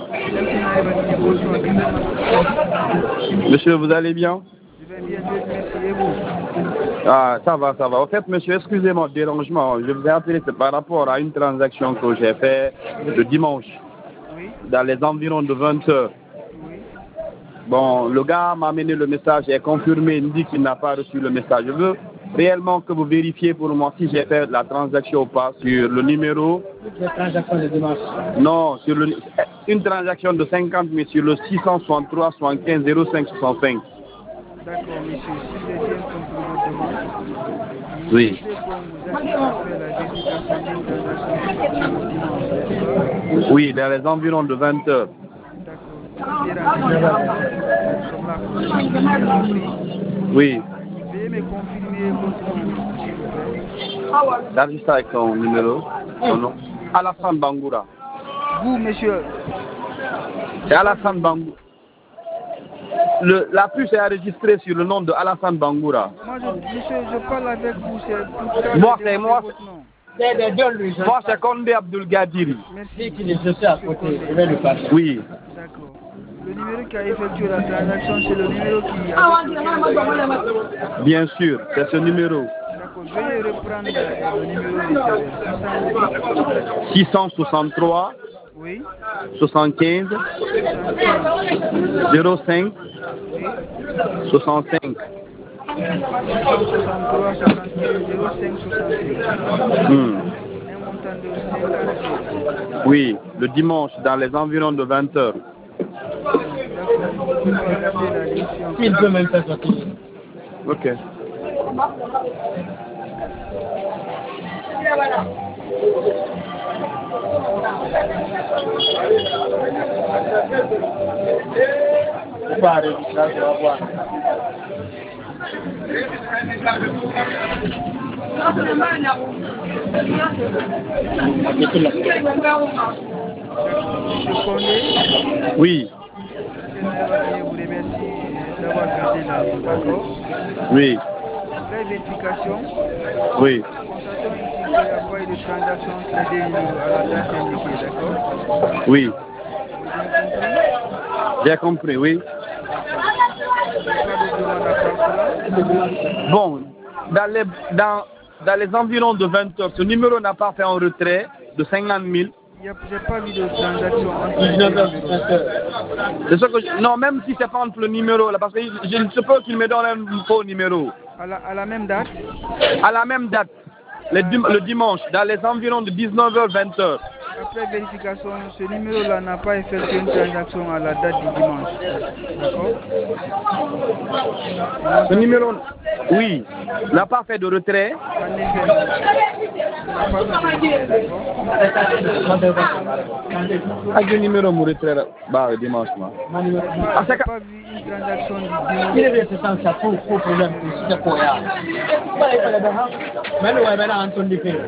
Monsieur, vous allez bien? Je vais bien, Dieu merci, et vous? Ah, ça va, ça va. En fait, monsieur, excusez-moi le dérangement. Je vous ai appelé par rapport à une transaction que j'ai faite le dimanche, Oui, dans les environs de 20 heures. oui. Bon, le gars m'a amené le message, j'ai confirmé, il me dit qu'il n'a pas reçu le message. Je veux réellement que vous vérifiez pour moi si j'ai fait la transaction ou pas sur le numéro. La transaction de dimanche. Non, sur une transaction de 50 000 sur le 663 75 05 65. D'accord, monsieur, si j'ai bien compris votre demande, Oui. vous souhaitez qu'on vous assiste à faire la vérification d'une transaction effectuée le dimanche, n'est-ce pas? Oui, dans les environs de 20 heures. D'accord. Ces renseignements, nous sommes là pour vous assister, j'ai compris. Oui. Veuillez me confirmer votre nom, s'il vous plaît. J'enregistre avec son numéro, son nom. Alassane Bangoura. Vous, monsieur. C'est Alassane Bangoura. La puce est enregistrée sur le nom de Alassane Bangoura. Monsieur, je parle avec vous, c'est pour ça Moi, que c'est je moi. votre nom. Moi, c'est Kondé Abdul Gadiri. Merci. Je suis à côté, je vais le passer. Oui. D'accord. Le numéro qui a effectué la transaction, c'est le numéro qui avec lequel... Bien sûr, c'est ce numéro. D'accord. Veuillez reprendre le numéro réservé. 663 Oui. 75 05 Oui. 65. 663 75 05 65. Hmm. Un montant de 50 000. Oui, le dimanche, dans les environs de 20 heures. D'accord. Je vais garder la ligne suivante. Il peut même faire sortir. Ok. Monsieur Condé, Oui, General Aye vous remercie d'avoir gardé la ligne, d'accord? oui, Après vérification, oui. constatons ici qu'il n'y a pas eu de transaction sur les deux numéros à la date indiquée, d'accord? Oui, J'ai bien compris? j'ai compris, oui. Pas de demande à part cela? Bon, dans les environs de 20 heures, ce numéro n'a pas fait un retrait de 50 000. J'ai pas vu de transaction entre les deux numéros. C'est ce que non, même si c'est pas entre le numéro là, parce que je ne sais pas qu'il me donne un faux numéro. À la même date? À la même date, le dimanche, dans les environs de 19h, 20h. Après vérification, ce numéro-là n'a pas effectué une transaction à la date du dimanche. D'accord? Ce numéro, oui, n'a pas fait de retrait. En effet, non. Il n'a pas fait de retrait, d'accord? À quel numéro me retrait bah, dimanche moi. Je n'ai pas vu une transaction du dimanche. Il est resté sans ça pour problème. C'est pour